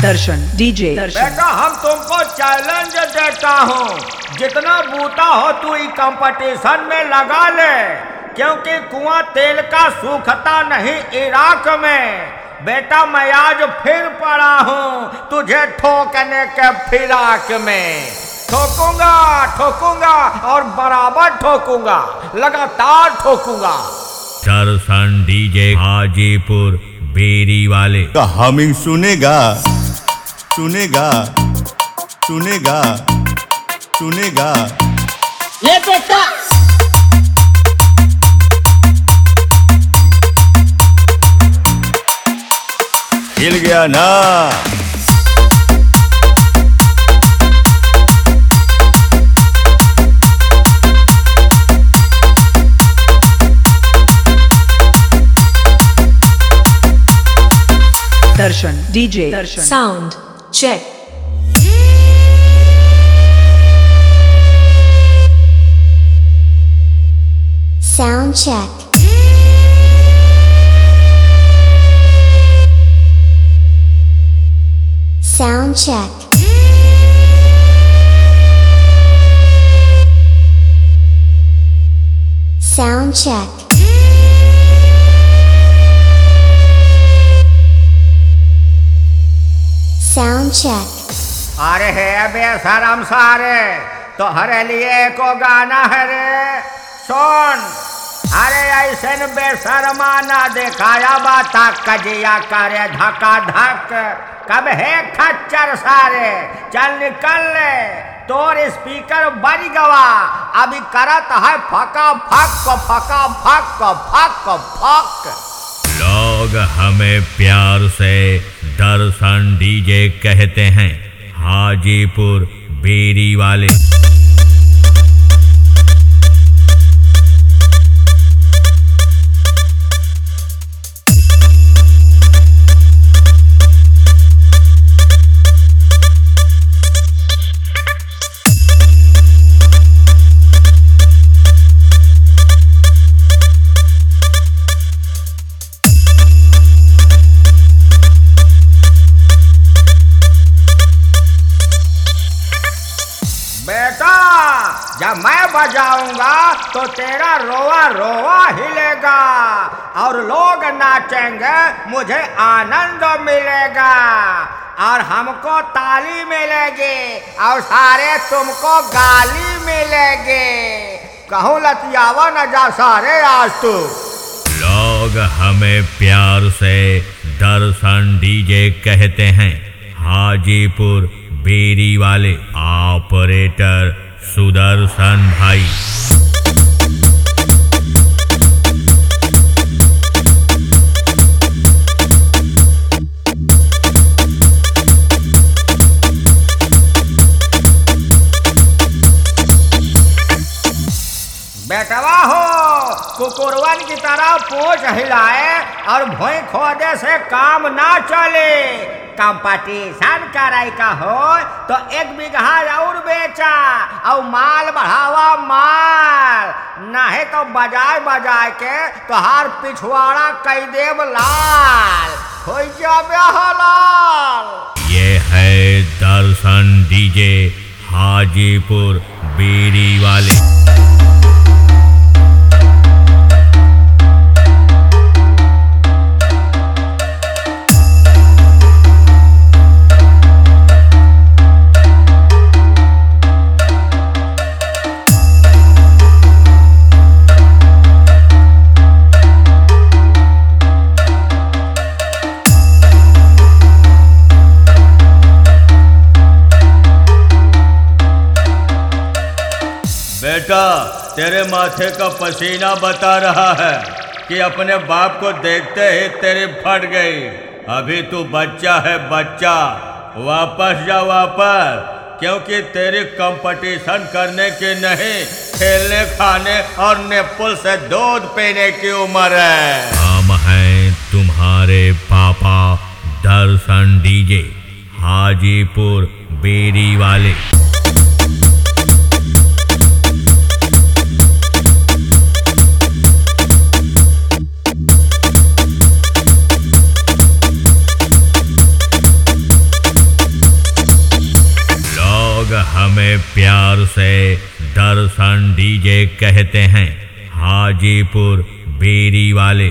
दर्शन डीजे बेटा हम तुमको चैलेंज देता हूँ, जितना बूता हो तू इस कंपटीशन में लगा ले, क्योंकि कुआं तेल का सूखता नहीं इराक में। बेटा मैं आज फिर पड़ा हूँ तुझे ठोकने के फिराक में। ठोकूंगा ठोकूंगा और बराबर ठोकूंगा, लगातार ठोकूंगा। दर्शन डीजे हाजीपुर बेरी वाले का हमिंग सुनेगा सुनेगा सुनेगा सुनेगा। ले बेटा हिल गया ना। दर्शन डीजे दर्शन Sound check. Sound check. Sound check. Sound check. Sound check. अरे है बेशरम सारे, तो हरे लिए को गाना है रे सुन। अरे ऐसे न बेशरमा ना दिखाया बाता कजिया करे धक्का धक। कब है खच्चर सारे, चल निकल ले, तोर स्पीकर बज गवा। अभी करत है फका फक फका फक फक फक। लोग हमें प्यार से दर्शन डीजे कहते हैं, हाजीपुर बेरी वाले। बेटा जब मैं बजाऊंगा तो तेरा रोआ रोआ हिलेगा और लोग नाचेंगे, मुझे आनंद मिलेगा और हमको ताली मिलेगी और सारे तुमको गाली मिलेगी। कहूँ लतियावा न जा सारे आज तू। लोग हमें प्यार से दर्शन डीजे कहते हैं, हाजीपुर बेरी वाले। ऑपरेटर सुदर्शन भाई। बेटवा हो कुकुरवन की तरह पूंछ हिलाए और भोई खोदे से काम ना चले। कंपटीशन कराई का हो तो 1 बीघा और बेचा और माल बढ़ावा माल, नहीं तो बजाय बजाय के तोहार पिछवाड़ा कई देव लाल हो जाबे हलाल। ये है दर्शन डीजे हाजीपुर बेरी वाले। बेटा तेरे माथे का पसीना बता रहा है कि अपने बाप को देखते ही तेरी फट गई। अभी तू बच्चा है बच्चा, वापस जा वापस, क्योंकि तेरी कंपटीशन करने की नहीं, खेलने खाने और नेपुल से दूध पीने की उम्र है। हम हैं तुम्हारे पापा दर्शन डीजे हाजीपुर बेरी वाले। हमें प्यार से दर्शन डीजे कहते हैं, हाजीपुर बेरी वाले।